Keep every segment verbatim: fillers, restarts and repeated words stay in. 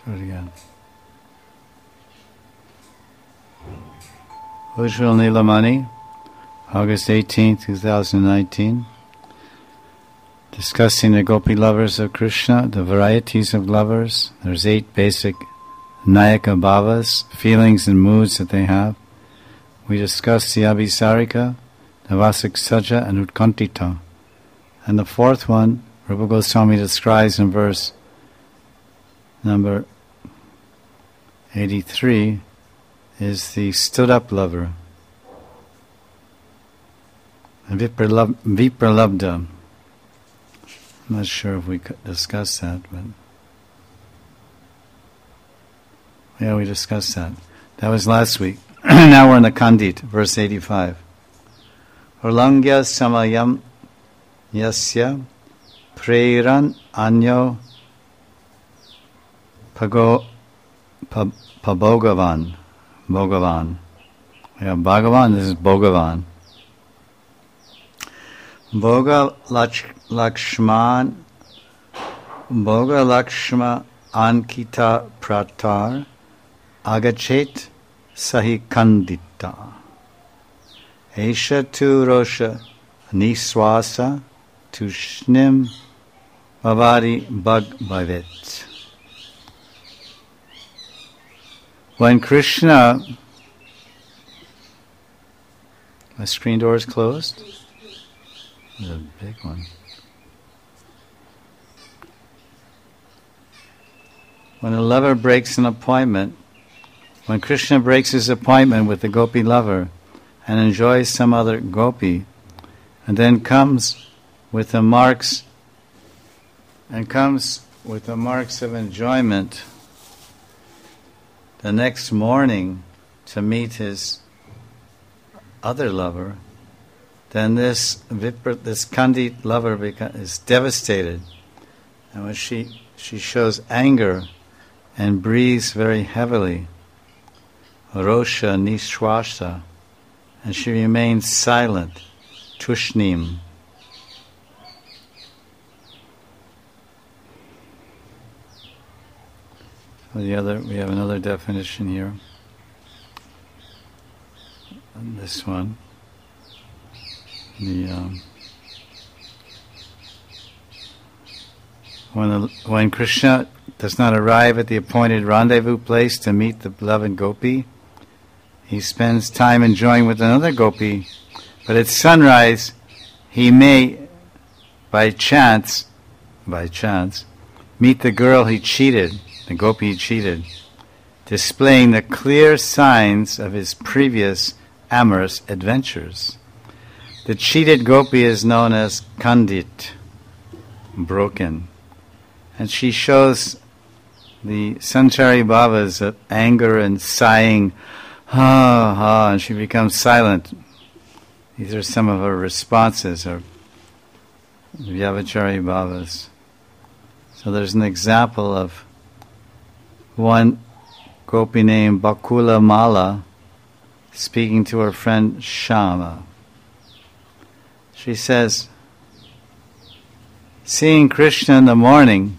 Do it again. Ujjwal Nilamani, August eighteenth, twenty nineteen. Discussing the Gopi lovers of Krishna, the varieties of lovers. There's eight basic Nayaka Bhavas, feelings and moods that they have. We discussed the Abhisarika, the Vasaksaja, and Utkantita. And the fourth one, Rupa Goswami describes in verse number eighty-three, is the stood-up lover, Vipralab- Vipralabdha. I'm not sure if we could discuss that, but yeah, we discussed that. That was last week. Now we're in the Kandit, verse eighty-five. Urlangya samayam yasya preran anyo pago pa, pabogavan. Bhogavan. Yeah, Bhagavan, this is Bhogavan. Bhoga Lach, Lakshman Bhoga Lakshma Ankita Pratar Agachet Sahi Kandita Esha tu Rosha Niswasa Tushnim Vavari Bhag Bhavet. When Krishna, my screen door is closed. There's a big one. When a lover breaks an appointment, when Krishna breaks his appointment with the gopi lover and enjoys some other gopi, and then comes with the marks and comes with the marks of enjoyment the next morning to meet his other lover, then this Vipra, this Kandit lover beca- is devastated. And when she, she shows anger and breathes very heavily, Rosha Nishwasa, and she remains silent, Tushnim. The other, we have another definition here. And this one, the um, when the, when Krishna does not arrive at the appointed rendezvous place to meet the beloved gopi, he spends time enjoying with another gopi. But at sunrise, he may, by chance, by chance, meet the girl he cheated. The gopi cheated, displaying the clear signs of his previous amorous adventures. The cheated gopi is known as Kandit, broken, and she shows the Sanchari Bhavas of anger and sighing, ha ha, and she becomes silent. These are some of her responses, or Vyavachari Bhavas. So there's an example of one gopi named Bakula Mala speaking to her friend Shama. She says, seeing Krishna in the morning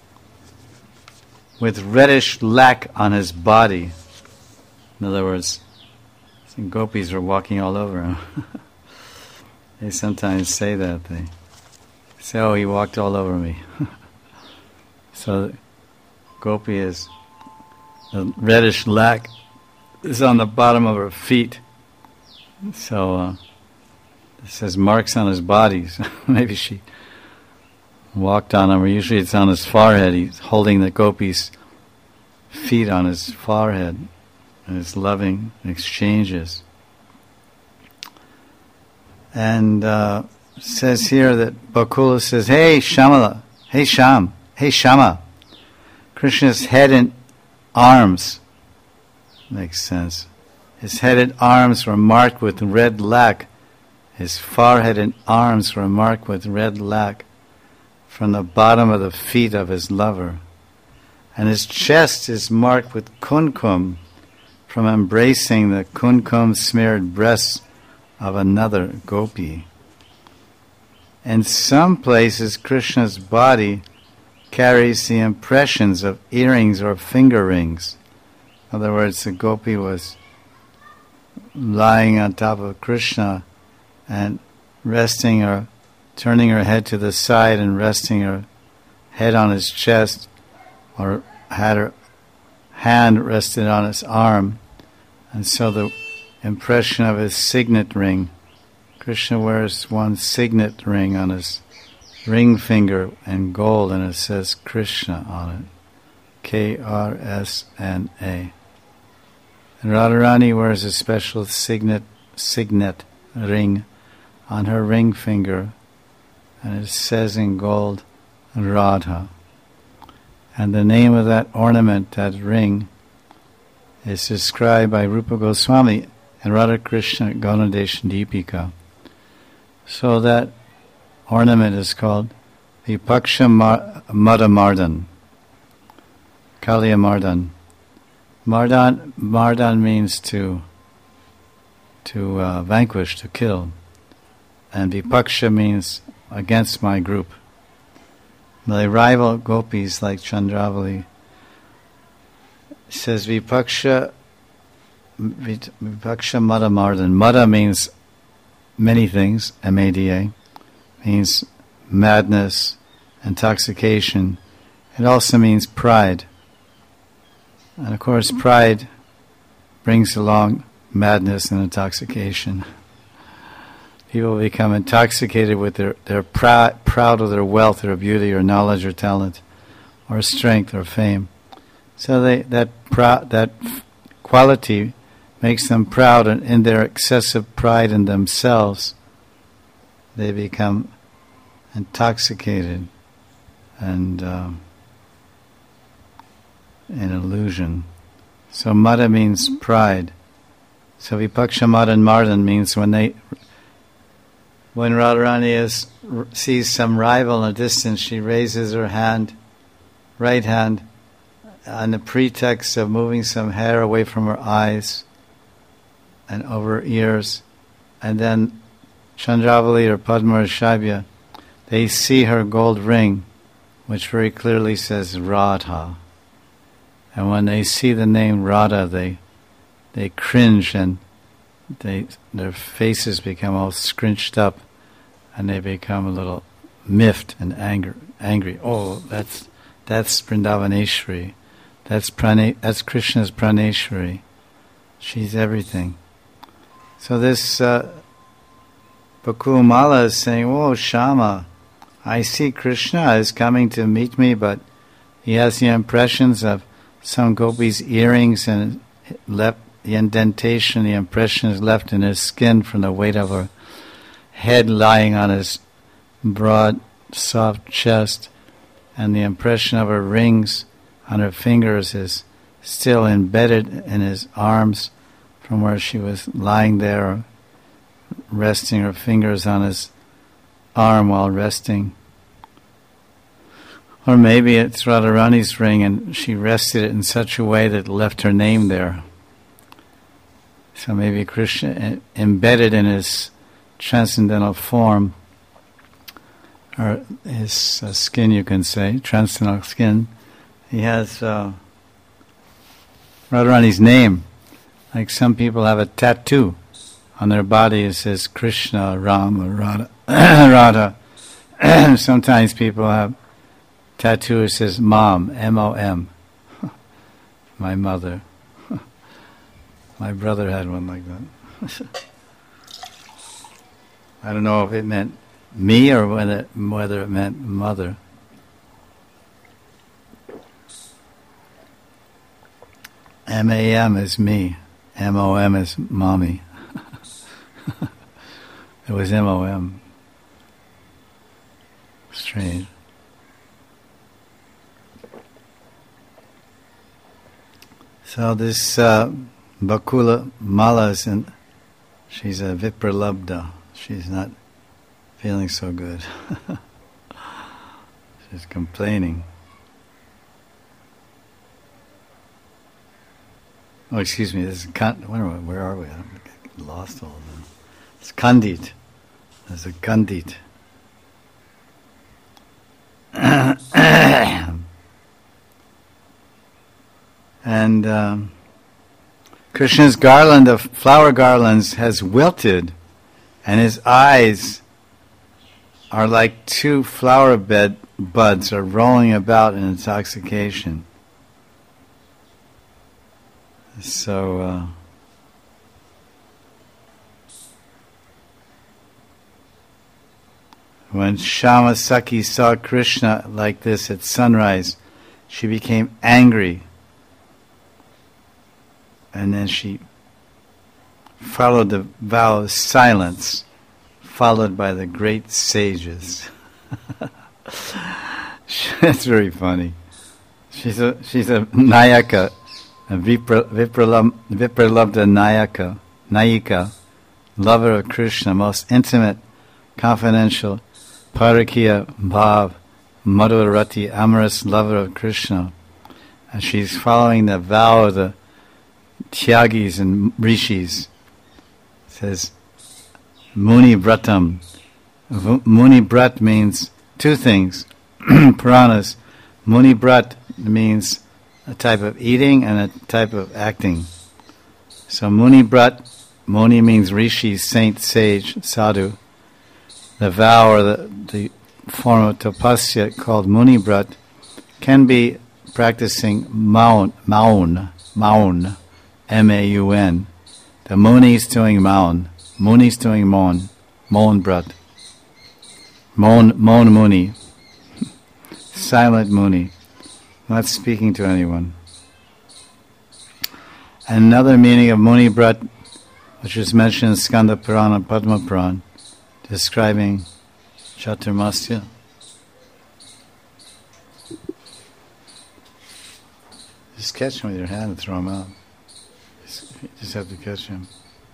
with reddish lac on his body, in other words, some gopis were walking all over him. They sometimes say that. They say, oh, he walked all over me. So gopi is, the reddish lac is on the bottom of her feet. So uh, it says marks on his body. So maybe she walked on him, or usually it's on his forehead. He's holding the gopi's feet on his forehead and his loving exchanges. And uh, it says here that Bakula says, hey Shamala, hey Sham, hey Shama. Krishna's head and arms, makes sense. His head and arms were marked with red lac. His forehead and arms were marked with red lac from the bottom of the feet of his lover. And his chest is marked with kunkum from embracing the kunkum-smeared breasts of another gopi. In some places, Krishna's body carries the impressions of earrings or finger rings. In other words, the gopi was lying on top of Krishna and resting her, turning her head to the side and resting her head on his chest, or had her hand rested on his arm. And so the impression of his signet ring, Krishna wears one signet ring on his ring finger in gold, and it says Krishna on it, K R S N A. And Radharani wears a special signet signet ring on her ring finger, and it says in gold, Radha. And the name of that ornament, that ring, is described by Rupa Goswami and Radha Krishna Gaunadesh Deepika. So that ornament is called Vipaksha Mar- Madamardan, Kaliya Mardan. Mardan, Mardan means to to uh, vanquish, to kill. And Vipaksha means against my group. The rival gopis like Chandravali says Vipaksha Vipaksha Mada Mardan. Mada means many things, M A D A, means madness, intoxication. It also means pride. And of course pride brings along madness and intoxication. People become intoxicated with their, they're prou- proud of their wealth or beauty or knowledge or talent or strength or fame. So they, that prou- that quality makes them proud, and in their excessive pride in themselves, they become intoxicated and um, an illusion. So mada means pride. So Vipaksha Madan Mardan means when they when Radharani is, sees some rival in a distance, she raises her hand, right hand, on the pretext of moving some hair away from her eyes and over her ears, and then Chandravali or Padma or Shaibya, they see her gold ring, which very clearly says Radha. And when they see the name Radha, they they cringe and they their faces become all scrunched up, and they become a little miffed and anger, angry. Oh, that's that's Vrindavaneshwari. That's Prane, that's Krishna's Praneshwari. She's everything. So this uh, Bakumala is saying, "Oh, Shama, I see Krishna is coming to meet me, but he has the impressions of some gopis' earrings and left the indentation, the impression is left in his skin from the weight of her head lying on his broad, soft chest, and the impression of her rings on her fingers is still embedded in his arms from where she was lying there, resting her fingers on his arm while resting. Or maybe it's Radharani's ring and she rested it in such a way that it left her name there. So maybe Krishna, embedded in his transcendental form, or his uh, skin, you can say, transcendental skin, he has uh, Radharani's name. Like some people have a tattoo on their body, it says Krishna, Ram, or Radha. Radha. Sometimes people have tattoo, it says Mom, M O M, my mother. My brother had one like that. I don't know if it meant me or whether, whether it meant mother. M A M is me. M O M is mommy. It was M O M. Strange. So this uh, Bakula Mala is in, she's a Vipralabdha. She's not feeling so good. She's complaining. Oh, excuse me, this is Kand- where, where are we? I'm lost all of them. It's Kandit. There's a Kandit. And um, Krishna's garland of flower garlands has wilted, and his eyes are like two flower bed buds are rolling about in intoxication. So, uh, when Shama Sakhi saw Krishna like this at sunrise, she became angry. And then she followed the vow of silence, followed by the great sages. That's very funny. She's a she's a Nayaka, a Vipra, Vipralam, Vipralabdha Nayaka, Nayika, lover of Krishna, most intimate, confidential, Parakiya Bhav, Madhurati, amorous lover of Krishna. And she's following the vow of the Tyagis and Rishis. It says Muni Bratam. V- Muni Brat means two things. Puranas. Muni Brat means a type of eating and a type of acting. So Muni Brat, Muni means Rishi, saint, sage, sadhu. The vow or the, the form of tapasya called Muni Brat can be practicing maun, maun, maun. M A U N. The Muni is doing Maun. Muni is doing Maun. Maun Brat. Maun, Maun Muni. Silent Muni. Not speaking to anyone. Another meaning of Muni Brat, which is mentioned in Skanda Purana and Padma Purana, describing Chaturmasya. Just catch him with your hand and throw him out. You just have to catch him.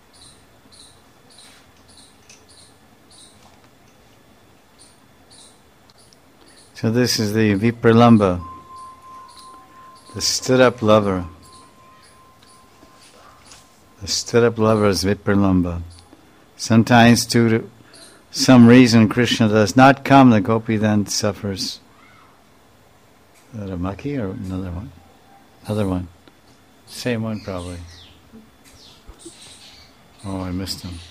So this is the Vipralamba, the stood-up lover. The stood-up lover is Vipralamba. Sometimes due to some reason Krishna does not come, the gopi then suffers. Is that a Maki or another one? Another one. Same one probably. Oh, I missed him.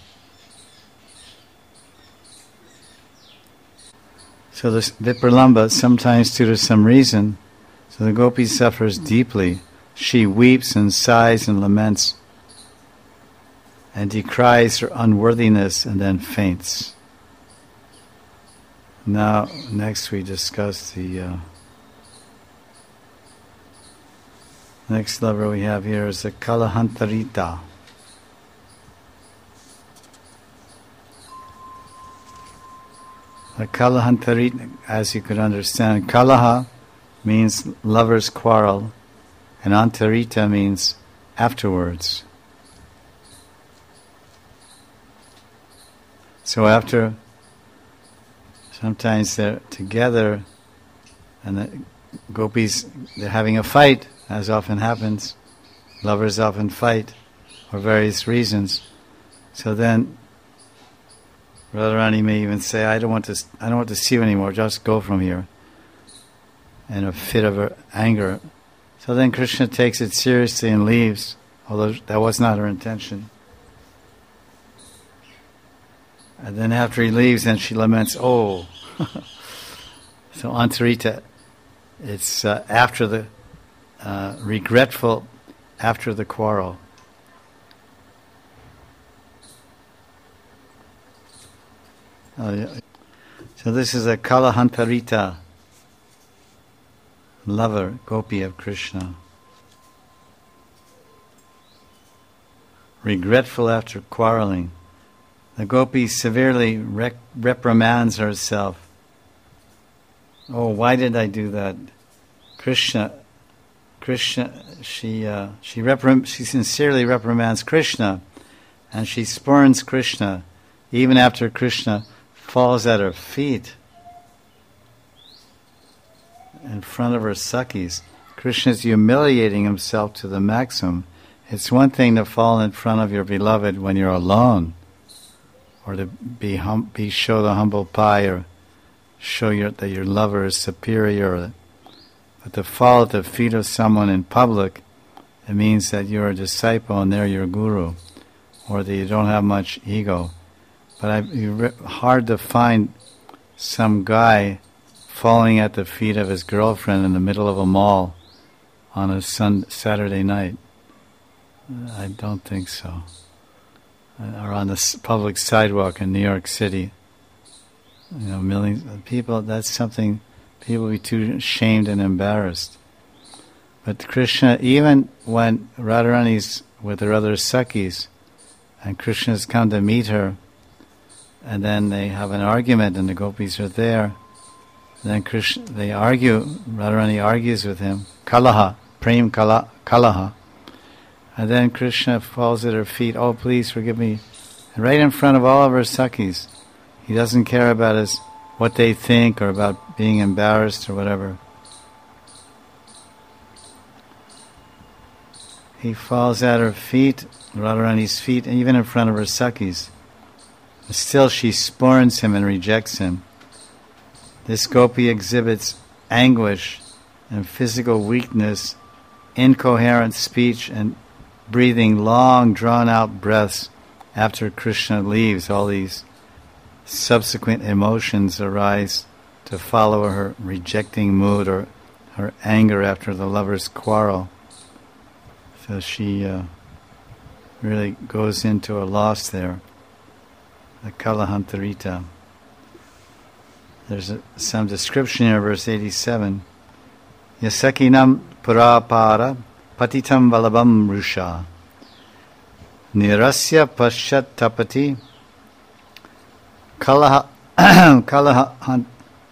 So this Vipralamba, sometimes due to some reason, so the gopi suffers deeply. She weeps and sighs and laments and decries her unworthiness and then faints. Now, next we discuss the uh, next lover we have here is the Kalahantarita. The Kalahantarita, as you could understand, Kalaha means lovers quarrel, and Antarita means afterwards. So after, sometimes they're together, and the gopis, they're having a fight, as often happens. Lovers often fight for various reasons. So then Radharani may even say, I don't want to I don't want to see you anymore, just go from here. In a fit of her anger. So then Krishna takes it seriously and leaves, although that was not her intention. And then after he leaves, then she laments, oh. So Antarita, it's uh, after the, uh, regretful after the quarrel. Oh, yeah. So this is a Kalahantarita, lover, gopi of Krishna. Regretful after quarreling. The gopi severely rec- reprimands herself. Oh, why did I do that? Krishna, Krishna, she uh, she reprim- she sincerely reprimands Krishna, and she spurns Krishna, even after Krishna falls at her feet in front of her Sakhis. Krishna is humiliating himself to the maximum. It's one thing to fall in front of your beloved when you're alone, or to be, hum- be show the humble pie, or show your, that your lover is superior. But to fall at the feet of someone in public it means that you're a disciple and they're your guru, or that you don't have much ego. But I, it's hard to find some guy falling at the feet of his girlfriend in the middle of a mall on a sun, Saturday night. I don't think so. Or on the public sidewalk in New York City. You know, millions of people, that's something people will be too ashamed and embarrassed. But Krishna, even when Radharani's with her other Sakhis, and Krishna's come to meet her, and then they have an argument and the gopis are there, then Krishna, they argue, Radharani argues with him, Kalaha, Prem kala, Kalaha, and then Krishna falls at her feet, oh please forgive me, right in front of all of her Sakhis. He doesn't care about his, what they think or about being embarrassed or whatever. He falls at her feet, Radharani's feet, and even in front of her Sakhis. Still she spurns him and rejects him. This gopi exhibits anguish and physical weakness, incoherent speech, and breathing long, drawn-out breaths after Krishna leaves. All these subsequent emotions arise to follow her rejecting mood or her anger after the lovers' quarrel. So she uh, really goes into a loss there, the Kalahantarita. There's a, some description in verse eighty-seven. Yasakinam purapara patitam valabam rusha nirasya paschat tapati kalaha kalahan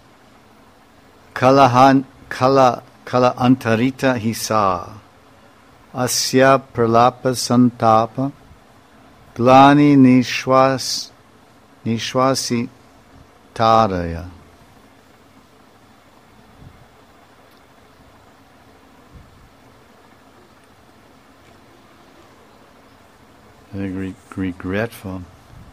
kalahan kala kala antarita hisa asya pralapa santapa glani nishwas nishwasi taraya. Very regretful.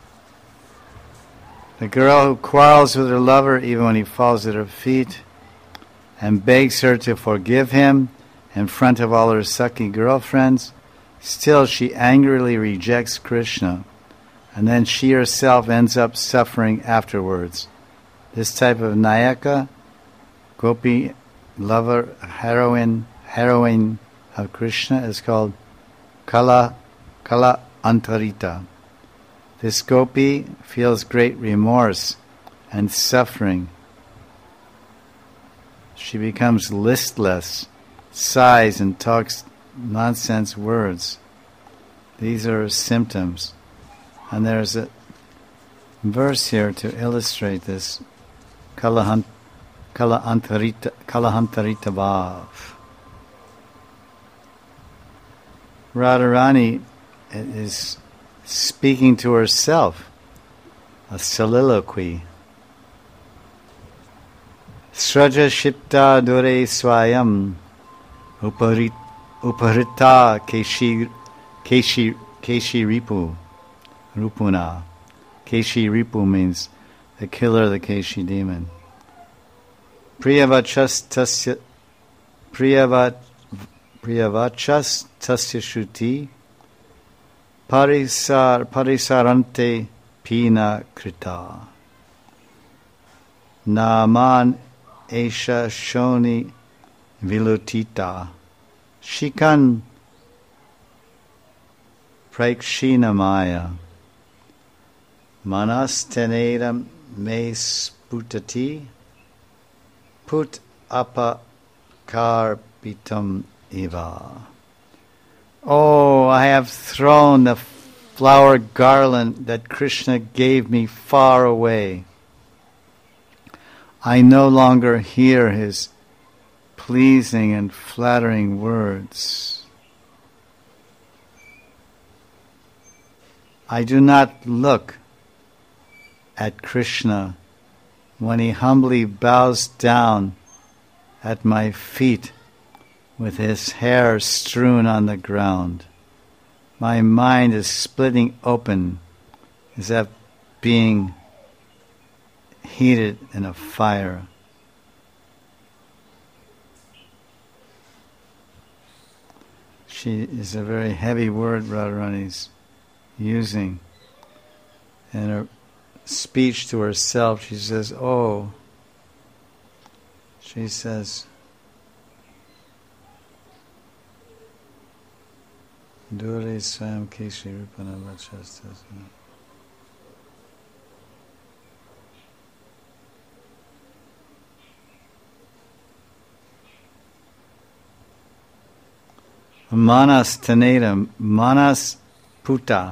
The girl who quarrels with her lover even when he falls at her feet and begs her to forgive him in front of all her Sakhi girlfriends, still she angrily rejects Krishna, and then she herself ends up suffering afterwards. This type of Nayaka, gopi, lover, heroine, heroine of Krishna is called Kala, Kala Antarita. This gopi feels great remorse and suffering. She becomes listless, sighs and talks nonsense words. These are her symptoms. And there's a verse here to illustrate this. Kala Antarita Kalahantarita Bhav. Radharani is speaking to herself, a soliloquy. Sraja Shipta Dure Swayam Uparit, Uparita Keshi Keshi Keshi Ripu Rupuna. Keshi Ripu means the killer of the Keshi demon. Priyavachas tasya Priyavat Priyavachas tasya shuti Parisar Parisarante Pina Krita Naman Esha Shoni Vilutita Shikan Prakshinamaya Manastenedam Me Sputati Put Apa Karpitam Eva. Oh, I have thrown the flower garland that Krishna gave me far away. I no longer hear his pleasing and flattering words. I do not look at Krishna when he humbly bows down at my feet with his hair strewn on the ground. My mind is splitting open as if being heated in a fire. She she is a very heavy word Radharani's using. In her speech to herself, she says, oh, she says, Dure Swam Keshi Rupana Vachastas. Manas Tanedam, Manas Puta,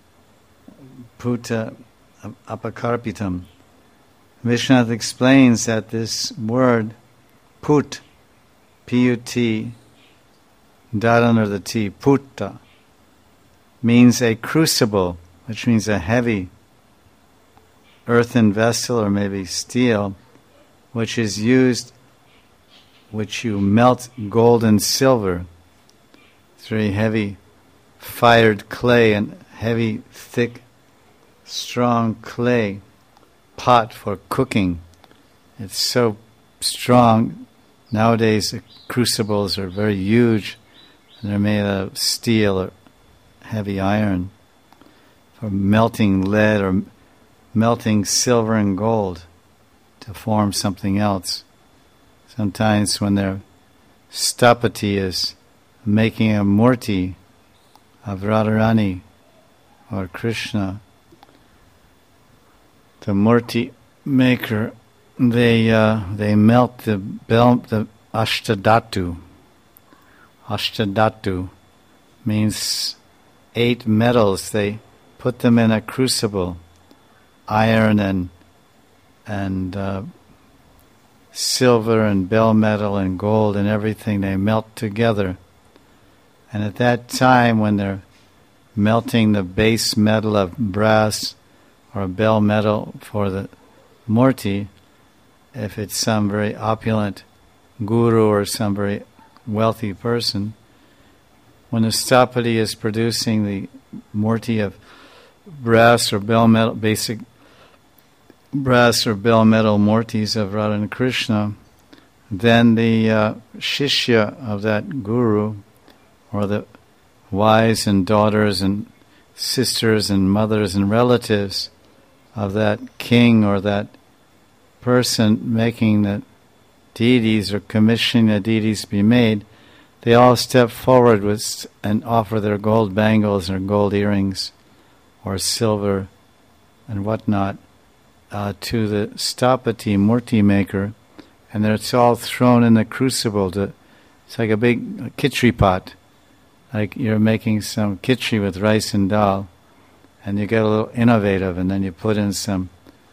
Puta Apakarpitam. Vishwanath explains that this word, Put, P U T, dot under the T, Putta, means a crucible, which means a heavy earthen vessel or maybe steel, which is used, which you melt gold and silver. It's very heavy, fired clay and heavy, thick, strong clay pot for cooking. It's so strong. Nowadays the crucibles are very huge and they're made of steel or heavy iron for melting lead or melting silver and gold to form something else. Sometimes when their stapati is making a murti of Radharani or Krishna, the murti maker, they uh, they melt the bel- the ashtadhatu. Ashtadhatu means eight metals. They put them in a crucible, iron and and uh, silver and bell metal and gold and everything. They melt together. And at that time, when they're melting the base metal of brass or bell metal for the murti, if it's some very opulent guru or some very wealthy person, when the stapati is producing the murti of brass or bell metal, basic brass or bell metal murtis of Radha and Krishna, then the uh, shishya of that guru, or the wives and daughters and sisters and mothers and relatives of that king or that person making the deities or commissioning the deities to be made, they all step forward with and offer their gold bangles or gold earrings or silver and whatnot uh, to the stapati, murti maker, and it's all thrown in the crucible. To, it's like a big khichdi pot. Like you're making some khichdi with rice and dal, and you get a little innovative, and then you put in some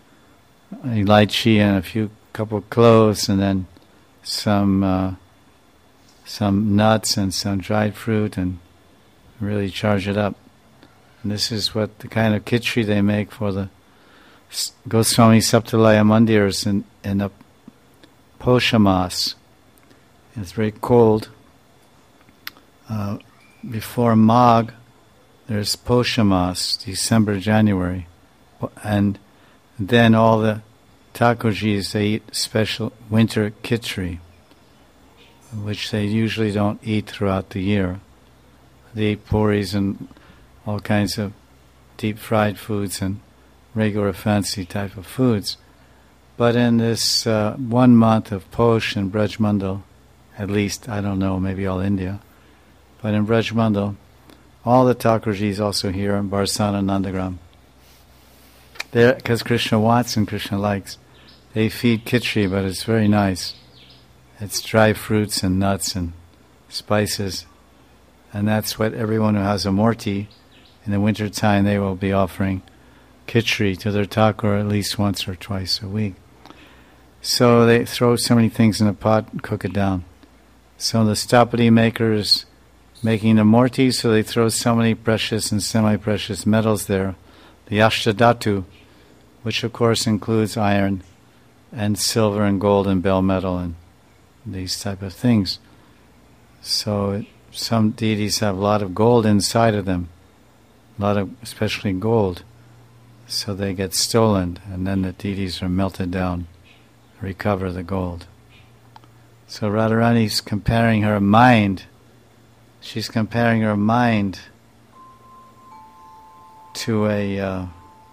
elaichi and a few couple cloves, and then some uh, some nuts and some dried fruit, and really charge it up. And this is what the kind of khichdi they make for the Goswami Saptalaya Mandirs in in the Poshamas. It's very cold. Uh, Before Magh, there's Poshamas, December, January. And then all the Thakurjis, they eat special winter khichdi, which they usually don't eat throughout the year. They eat puris and all kinds of deep fried foods and regular fancy type of foods. But in this uh, one month of Posh and Brajmandal, at least, I don't know, maybe all India, but in Brajmandal, all the Thakurjis also here in Barsana Nandagram, because Krishna wants and Krishna likes, they feed khichdi, but it's very nice. It's dry fruits and nuts and spices, and that's what everyone who has a murti, in the winter time they will be offering khichdi to their Thakur at least once or twice a week. So they throw so many things in a pot and cook it down. So the stapati makers making the murti, so they throw so many precious and semi-precious metals there. The ashtadhatu, which of course includes iron and silver and gold and bell metal and these type of things. So it, some deities have a lot of gold inside of them, a lot of especially gold. So they get stolen, and then the deities are melted down, recover the gold. So Radharani's comparing her mind she's comparing her mind to a, uh,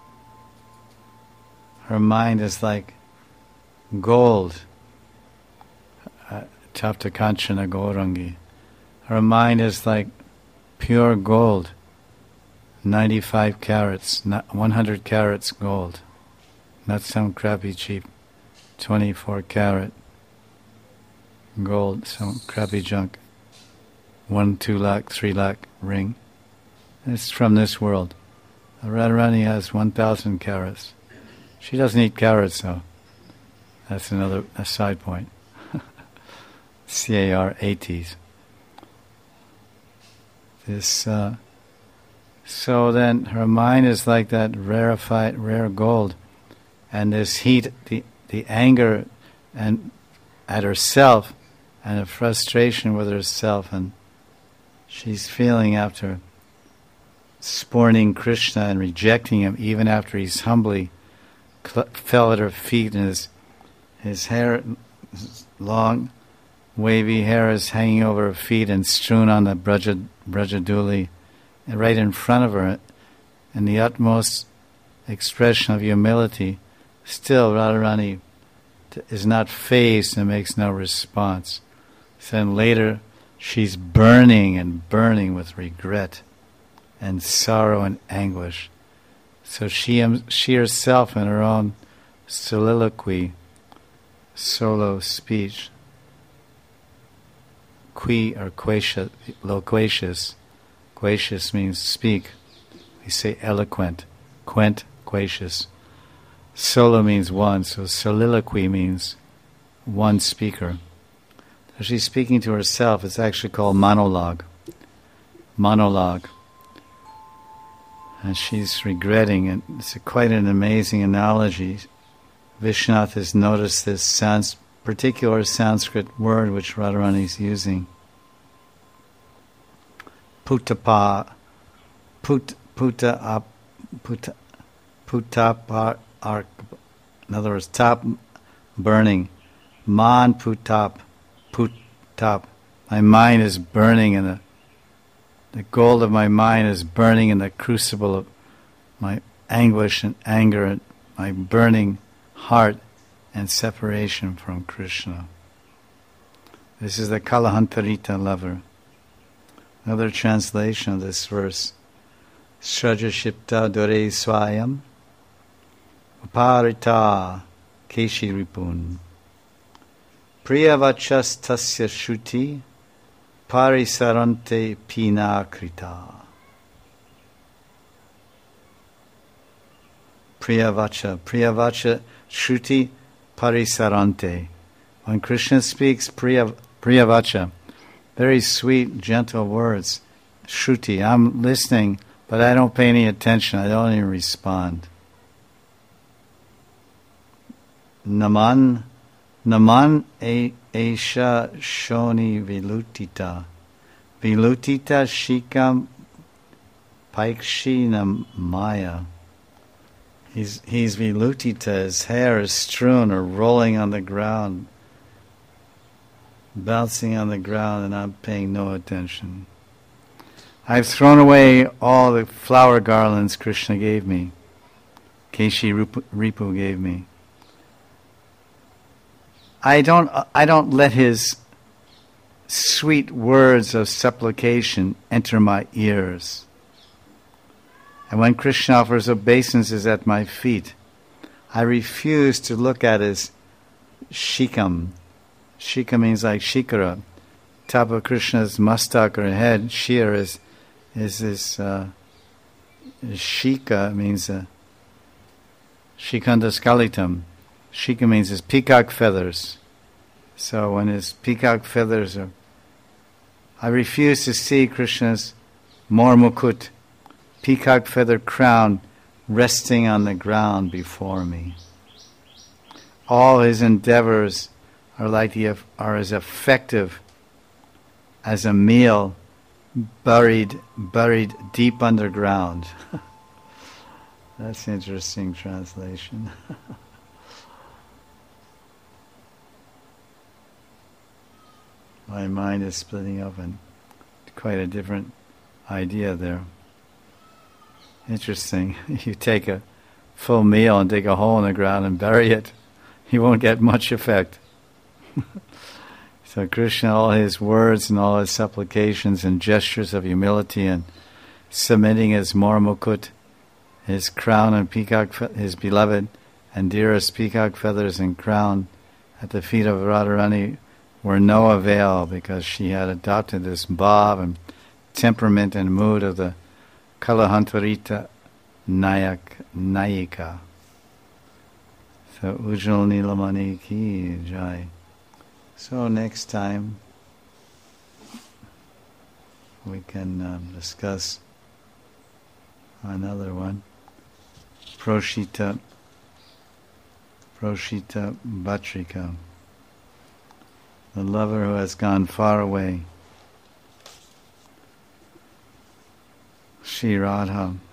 her mind is like gold, uh, Chapta Kanchana Gaurangi. Her mind is like pure gold, ninety-five carats, not one hundred carats gold, not some crappy cheap twenty-four carat gold, some crappy junk, one, two lakh, three lakh ring. It's from this world. Radharani has one thousand carats. She doesn't eat carrots, though. That's another a side point. C A R A Ts. This, uh, so then her mind is like that rarefied, rare gold, and this heat, the the anger, and at herself, and a frustration with herself, and she's feeling after spurning Krishna and rejecting him, even after he's humbly cl- fell at her feet, and his his hair, his long, wavy hair is hanging over her feet and strewn on the Braja, Brajaduli, and right in front of her, in the utmost expression of humility. Still, Radharani t- is not fazed and makes no response. Then later, she's burning and burning with regret and sorrow and anguish. So she, um, she herself, in her own soliloquy, solo speech, qui or quacious, loquacious, quacious means speak. We say eloquent, quent, quacious. Solo means one, so soliloquy means one speaker. So she's speaking to herself. It's actually called monologue. Monologue. And she's regretting it. It's a, quite an amazing analogy. Vishwanath has noticed this sans, particular Sanskrit word which Radharani is using. Putapa, put, puta, up, puta, putapa, ark. In other words, top, burning. Man putap, putap. My mind is burning, and the, the gold of my mind is burning in the crucible of my anguish and anger and my burning heart and separation from Krishna. This is the Kalahantarita lover. Another translation of this verse. Srajashipta dore swayam uparita keshi ripun priyavachas tasya shuti parisarante pinakrita. Priyavacha. Priyavacha Shruti parisarante. When Krishna speaks, priya, priyavacha, very sweet, gentle words. Shruti, I'm listening, but I don't pay any attention. I don't even respond. Naman, naman e esha shoni vilutita. Vilutita shikam paikshina maya. He's, he's vilutita, his hair is strewn or rolling on the ground, bouncing on the ground, and I'm paying no attention. I've thrown away all the flower garlands Krishna gave me, Keshi Ripu, Ripu gave me. I don't, I don't let his sweet words of supplication enter my ears. And when Krishna offers obeisances at my feet, I refuse to look at his shikam. Shika means like shikara. Top of Krishna's mustak or head, shir is is this uh, shika means uh, shikanda skalitam. Shika means his peacock feathers. So when his peacock feathers are, I refuse to see Krishna's mor mukut, peacock feather crown, resting on the ground before me. All his endeavors are like the, are as effective as a meal buried buried deep underground. That's an interesting translation. My mind is splitting up, and quite a different idea there. Interesting. You take a full meal and dig a hole in the ground and bury it, you won't get much effect. So Krishna, all his words and all his supplications and gestures of humility and submitting his Mormukut, his crown and peacock, fe- his beloved and dearest peacock feathers and crown at the feet of Radharani were no avail, because she had adopted this bhav and temperament and mood of the Kalahantarita Nayak Nayika. So Ujjwal Nilamani ki jai. So next time we can um, discuss another one. Proshita, Proshita Bhatrika, the lover who has gone far away. Shri Radha.